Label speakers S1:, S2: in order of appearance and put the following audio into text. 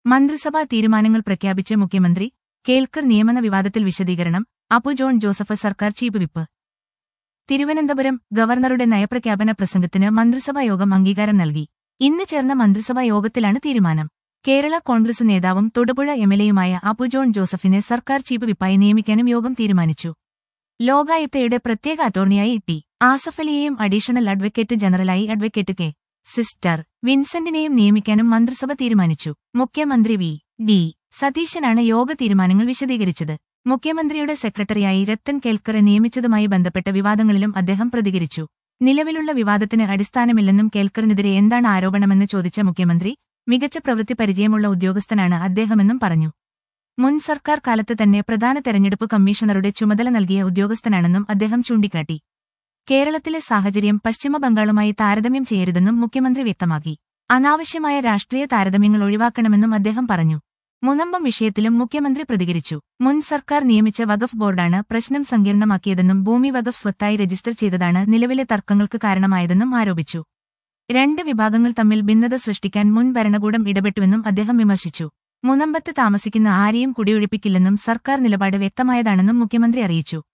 S1: മന്ത്രിസഭാ തീരുമാനങ്ങൾ പ്രഖ്യാപിച്ച് മുഖ്യമന്ത്രി. കേൾക്കർ നിയമന വിവാദത്തിൽ വിശദീകരണം. അപ്പു ജോൺ ജോസഫ് സർക്കാർ ചീഫ് വിപ്പ്. തിരുവനന്തപുരം. ഗവർണറുടെ നയപ്രഖ്യാപന പ്രസംഗത്തിന് മന്ത്രിസഭാ യോഗം അംഗീകാരം നൽകി. ഇന്ന് ചേർന്ന മന്ത്രിസഭാ യോഗത്തിലാണ് തീരുമാനം. കേരള കോൺഗ്രസ് നേതാവും തൊടുപുഴ എംഎൽഎയുമായ അപ്പു ജോൺ ജോസഫിനെ സർക്കാർ ചീഫ് വിപ്പായി നിയമിക്കാനും യോഗം തീരുമാനിച്ചു. ലോകായുക്തയുടെ പ്രത്യേക അറ്റോർണിയായി ടി. ആസഫലിയെയും അഡീഷണൽ അഡ്വക്കേറ്റ് ജനറലായി അഡ്വക്കേറ്റ് കെ. സിസ്റ്റർ വിൻസെന്റിനെയും നിയമിക്കാനും മന്ത്രിസഭ തീരുമാനിച്ചു. മുഖ്യമന്ത്രി വി. ഡി. സതീശനാണ് യോഗ തീരുമാനങ്ങൾ വിശദീകരിച്ചത്. മുഖ്യമന്ത്രിയുടെ സെക്രട്ടറിയായി രത്തൻ കേൽക്കറെ നിയമിച്ചതുമായി ബന്ധപ്പെട്ട വിവാദങ്ങളിലും അദ്ദേഹം പ്രതികരിച്ചു. നിലവിലുള്ള വിവാദത്തിന് അടിസ്ഥാനമില്ലെന്നും കേൽക്കറിനെതിരെ എന്താണ് ആരോപണമെന്ന് ചോദിച്ച മുഖ്യമന്ത്രി, മികച്ച പ്രവൃത്തി പരിചയമുള്ള ഉദ്യോഗസ്ഥനാണ് അദ്ദേഹമെന്നും പറഞ്ഞു. മുൻ സർക്കാർ കാലത്ത് തന്നെ പ്രധാന തെരഞ്ഞെടുപ്പ് കമ്മീഷണറുടെ ചുമതല നൽകിയ ഉദ്യോഗസ്ഥനാണെന്നും അദ്ദേഹം ചൂണ്ടിക്കാട്ടി. കേരളത്തിലെ സാഹചര്യം പശ്ചിമബംഗാളുമായി താരതമ്യം ചെയ്യരുതെന്നും മുഖ്യമന്ത്രി വ്യക്തമാക്കി. അനാവശ്യമായ രാഷ്ട്രീയ താരതമ്യങ്ങൾ ഒഴിവാക്കണമെന്നും അദ്ദേഹം പറഞ്ഞു. മുനമ്പം വിഷയത്തിലും മുഖ്യമന്ത്രി പ്രതികരിച്ചു. മുൻ സർക്കാർ നിയമിച്ച വഖഫ് ബോർഡാണ് പ്രശ്നം സങ്കീർണമാക്കിയതെന്നും ഭൂമി വഖഫ് സ്വത്തായി രജിസ്റ്റർ ചെയ്തതാണ് നിലവിലെ തർക്കങ്ങൾക്ക് കാരണമായതെന്നും ആരോപിച്ചു. രണ്ട് വിഭാഗങ്ങൾ തമ്മിൽ ഭിന്നത സൃഷ്ടിക്കാൻ മുൻ ഭരണകൂടം ഇടപെട്ടുവെന്നും അദ്ദേഹം വിമർശിച്ചു. മുനമ്പത്ത് താമസിക്കുന്ന ആരെയും കുടിയൊഴിപ്പിക്കില്ലെന്നും സർക്കാർ നിലപാട് വ്യക്തമായതാണെന്നും മുഖ്യമന്ത്രി അറിയിച്ചു.